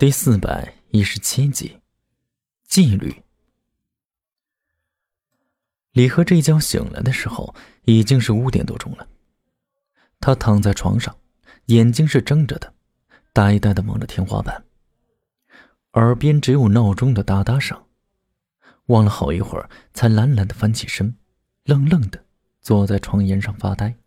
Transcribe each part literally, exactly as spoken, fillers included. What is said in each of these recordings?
第四百一十七集，纪律。李贺这一觉醒来的时候，已经是五点多钟了。他躺在床上，眼睛是睁着的，呆呆地望着天花板，耳边只有闹钟的哒哒声。望了好一会儿，才懒懒地翻起身，愣愣地坐在床沿上发呆。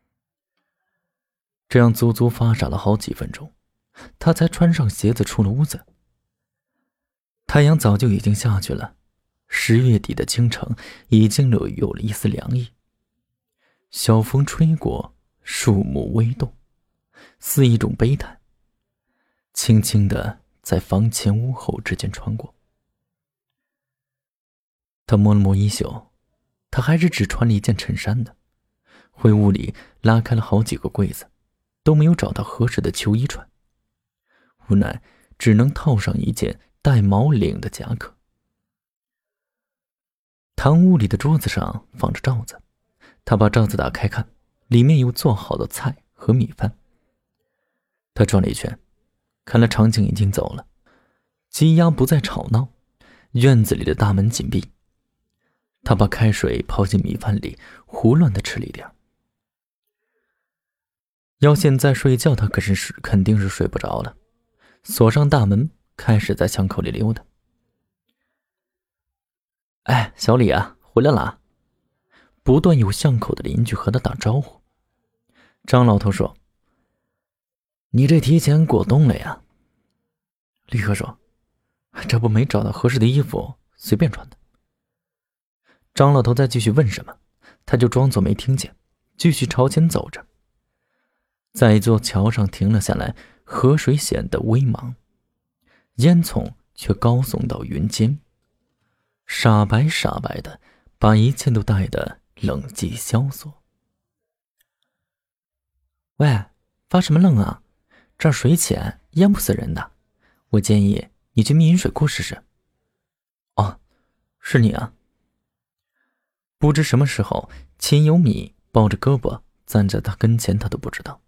这样足足发傻了好几分钟，他才穿上鞋子出了屋子。太阳早就已经下去了，十月底的京城已经有有了一丝凉意。小风吹过，树木微动，似一种悲叹，轻轻地在房前屋后之间穿过。他摸了摸衣袖，他还是只穿了一件衬衫的。回屋里拉开了好几个柜子，都没有找到合适的秋衣穿，无奈只能套上一件带毛领的夹克。堂屋里的桌子上放着罩子，他把罩子打开看，里面有做好的菜和米饭。他转了一圈，看来长景已经走了，鸡鸭不再吵闹，院子里的大门紧闭。他把开水泡进米饭里，胡乱地吃了一点。要现在睡觉，他可是肯定是睡不着了。锁上大门，开始在巷口里溜达。哎，小李啊，回来啦！不断有巷口的邻居和他打招呼。张老头说：“你这提前过冬了呀？”李贺说：“这不没找到合适的衣服，随便穿的。”张老头再继续问什么，他就装作没听见，继续朝前走着。在一座桥上停了下来，河水显得微茫，烟囱却高耸到云间，傻白傻白的，把一切都带得冷寂萧索。喂，发什么愣啊？这儿水浅，淹不死人的。我建议你去密云水库试试。哦，是你啊。不知什么时候，秦有米抱着胳膊站在他跟前，他都不知道。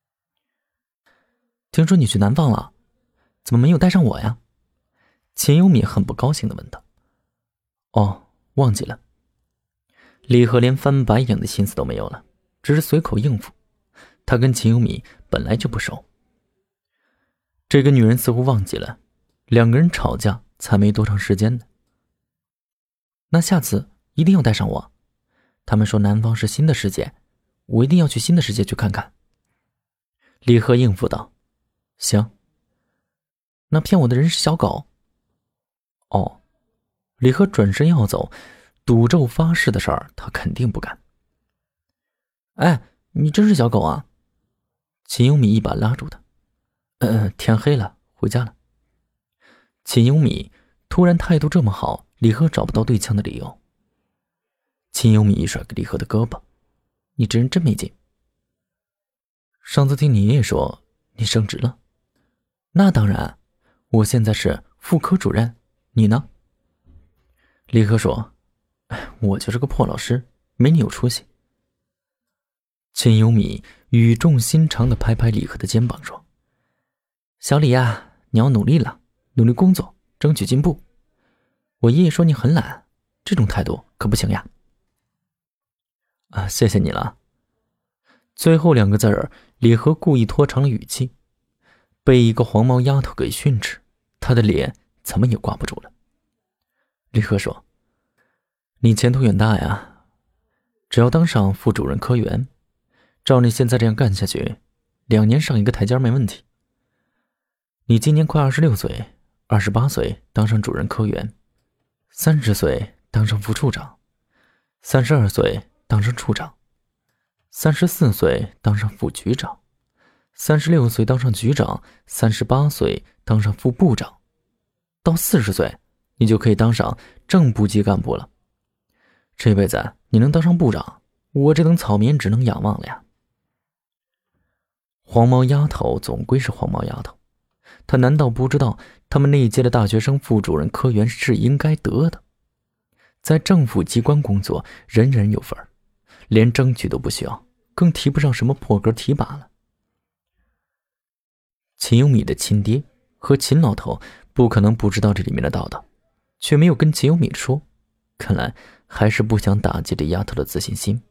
听说你去南方了，怎么没有带上我呀？秦有米很不高兴地问道。哦，忘记了。李贺连翻白眼的心思都没有了，只是随口应付。他跟秦有米本来就不熟。这个女人似乎忘记了，两个人吵架才没多长时间呢。那下次一定要带上我。他们说南方是新的世界，我一定要去新的世界去看看。李贺应付道。行。那骗我的人是小狗。哦。李贺转身要走，赌咒发誓的事儿他肯定不干。哎，你真是小狗啊！秦有米一把拉住他。呃，天黑了，回家了。秦有米突然态度这么好，李贺找不到对呛的理由。秦有米一甩李贺的胳膊：“你这人真没劲。上次听你爷爷说你升职了。”那当然，我现在是副科主任，你呢？李贺说：“我就是个破老师，没你有出息。”秦有米语重心长地拍拍李贺的肩膀说：“小李呀，你要努力了，努力工作，争取进步。我爷爷说你很懒，这种态度可不行呀。”啊，谢谢你了。最后两个字儿，李贺故意拖长了语气。被一个黄毛丫头给训斥，他的脸怎么也挂不住了。李贺说：“你前途远大呀，只要当上副主任科员，照你现在这样干下去，两年上一个台阶没问题。你今年快二十六岁，二十八岁当上主任科员，三十岁当上副处长，三十二岁当上处长，三十四岁当上副局长。三十六岁当上局长，三十八岁当上副部长，到四十岁你就可以当上正部级干部了。这辈子你能当上部长，我这等草民只能仰望了呀。”黄毛丫头总归是黄毛丫头，她难道不知道他们那一届的大学生副主任科员是应该得的？在政府机关工作，人人有份，连争取都不需要，更提不上什么破格提拔了。秦有米的亲爹和秦老头不可能不知道这里面的道道，却没有跟秦有米说，看来还是不想打击这丫头的自信心。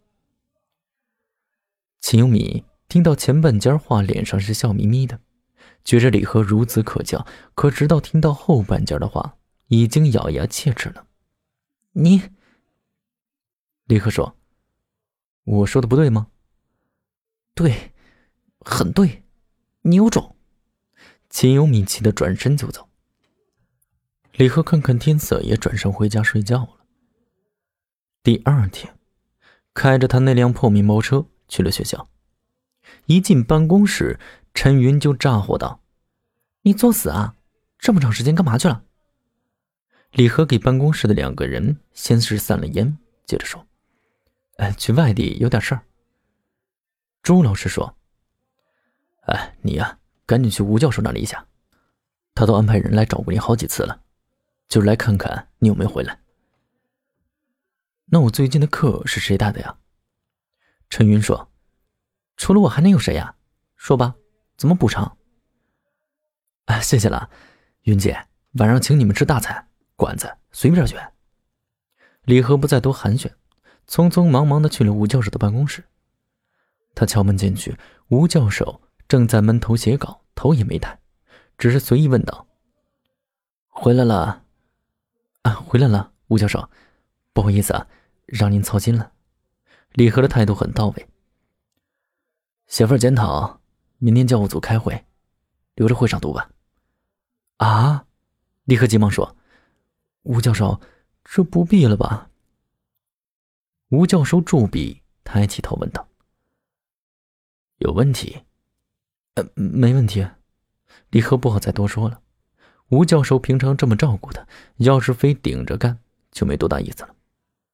秦有米听到前半截话，脸上是笑眯眯的，觉着李和孺子可教，可直到听到后半截的话，已经咬牙切齿了。你……李和说：“我说的不对吗？”对，很对，你有种。秦有米气得转身就走。李和看看天色，也转身回家睡觉了。第二天，开着他那辆破面包车去了学校。一进办公室，陈云就炸火道：“你作死啊！这么长时间干嘛去了？”李和给办公室的两个人先是散了烟，接着说：“哎，去外地有点事儿。”朱老师说：“哎，你呀、啊，赶紧去吴教授那里一下，他都安排人来找过你好几次了，就是来看看你有没有回来。”那我最近的课是谁带的呀？陈云说：“除了我还能有谁呀？说吧，怎么补偿？”啊，谢谢了，云姐，晚上请你们吃大餐，馆子随便选。李和不再多寒暄，匆匆忙忙地去了吴教授的办公室。他敲门进去，吴教授正在闷头写稿，头也没抬，只是随意问道：“回来了？”“啊，回来了，吴教授，不好意思啊，让您操心了。”李和的态度很到位。“写份检讨，明天教务组开会，留着会上读吧。”“啊！”李和急忙说：“吴教授，这不必了吧？”吴教授驻笔，抬起头问道：“有问题？”“呃，没问题。”李和不好再多说了。吴教授平常这么照顾他，要是非顶着干，就没多大意思了。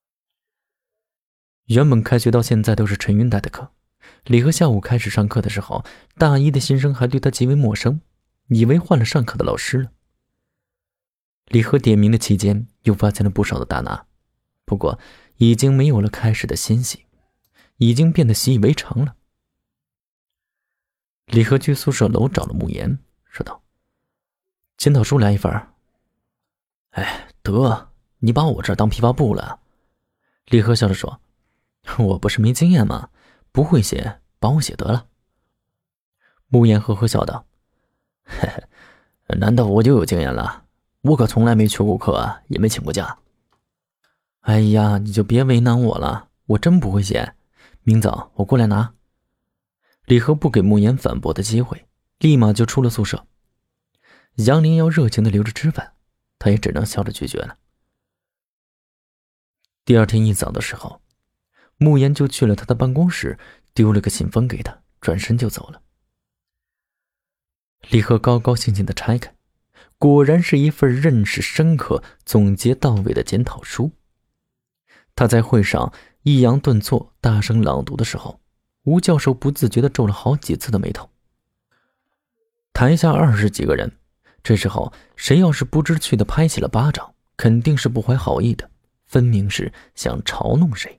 原本开学到现在都是陈云带的课，李和下午开始上课的时候，大一的新生还对他极为陌生，以为换了上课的老师了。李和点名的期间，又发现了不少的大拿，不过已经没有了开始的欣喜，已经变得习以为常了。李和去宿舍楼找了慕言，说道：“检讨书来一份。”“哎，得，你把我这儿当批发部了。”李和笑着说：“我不是没经验吗？不会写，帮我写得了。”慕言呵呵笑道：“嘿嘿，难道我就有经验了？我可从来没缺过课，也没请过假。”“哎呀，你就别为难我了，我真不会写。明早我过来拿。”李和不给慕言反驳的机会，立马就出了宿舍。杨林要热情的留着吃饭，他也只能笑着拒绝了。第二天一早的时候，慕言就去了他的办公室，丢了个信封给他，转身就走了。李和高高兴兴的拆开，果然是一份认识深刻、总结到位的检讨书。他在会上抑扬顿挫、大声朗读的时候，吴教授不自觉地皱了好几次的眉头。台下二十几个人，这时候谁要是不知趣地拍起了巴掌，肯定是不怀好意的，分明是想嘲弄谁。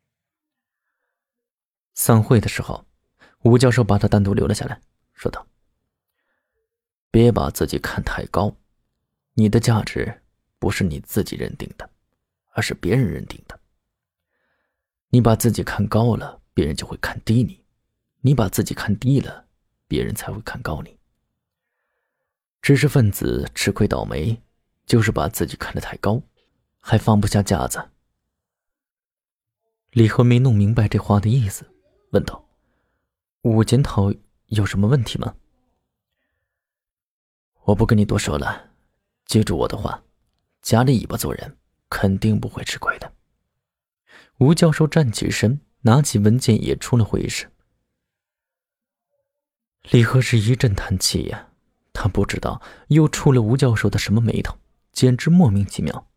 散会的时候，吴教授把他单独留了下来，说道：“别把自己看太高，你的价值不是你自己认定的，而是别人认定的。你把自己看高了，别人就会看低你；你把自己看低了，别人才会看高你。知识分子吃亏倒霉，就是把自己看得太高，还放不下架子。”李和没弄明白这话的意思，问道：“我检讨有什么问题吗？”“我不跟你多说了，记住我的话，夹着尾巴做人，肯定不会吃亏的。”吴教授站起身，拿起文件也出了会议室。李和是一阵叹气呀、啊，他不知道又触了吴教授的什么眉头，简直莫名其妙。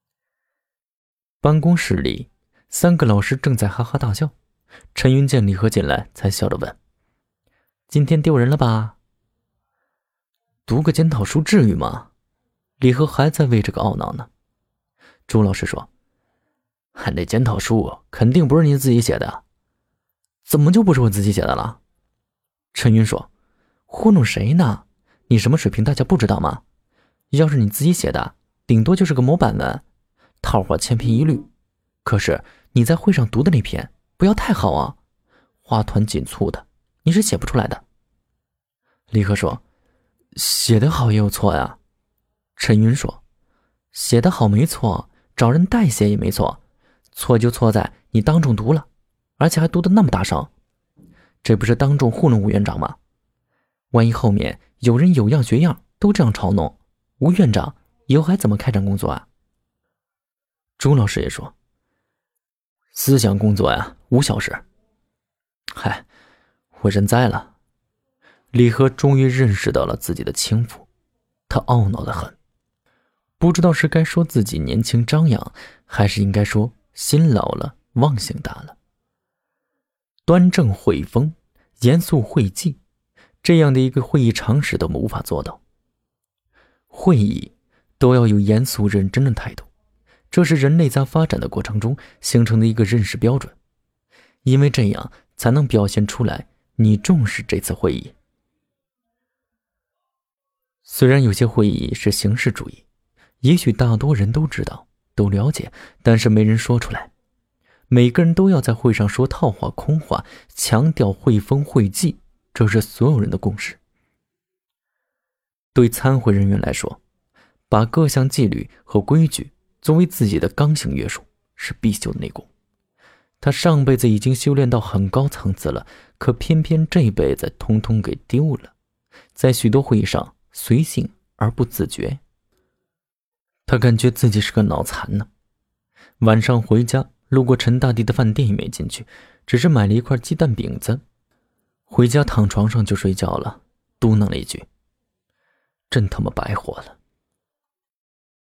办公室里，三个老师正在哈哈大笑。陈云见李和进来，才笑着问：“今天丢人了吧？”“读个检讨书至于吗？”李和还在为这个懊恼呢。朱老师说：“那检讨书肯定不是你自己写的。”“怎么就不是我自己写的了？”陈云说：“糊弄谁呢？ 你什么水平大家不知道吗？要是你自己写的，顶多就是个模板文，套话千篇一律。可是你在会上读的那篇不要太好啊，花团锦簇的，你是写不出来的。李贺说，写得好也有错呀。陈云说，写得好没错，找人代写也没错，错就错在你当众读了，而且还读得那么大声，这不是当众糊弄吴院长吗？万一后面有人有样学样都这样嘲弄，吴院长以后还怎么开展工作啊？朱老师也说，思想工作呀，无小事。嗨，我认栽了。李贺终于认识到了自己的轻浮，他懊恼得很，不知道是该说自己年轻张扬，还是应该说心老了，忘性大了。端正会风，严肃会纪，这样的一个会议常识都无法做到。会议都要有严肃认真的态度，这是人类在发展的过程中形成的一个认识标准，因为这样才能表现出来你重视这次会议。虽然有些会议是形式主义，也许大多人都知道都了解，但是没人说出来。每个人都要在会上说套话空话，强调会风会纪，这是所有人的共识。对参会人员来说，把各项纪律和规矩作为自己的刚性约束是必修的内功。他上辈子已经修炼到很高层次了，可偏偏这辈子通通给丢了，在许多会议上随性而不自觉。他感觉自己是个脑残呢。晚上回家路过陈大弟的饭店也没进去，只是买了一块鸡蛋饼子，回家躺床上就睡觉了，嘟囔了一句，真他妈白活了。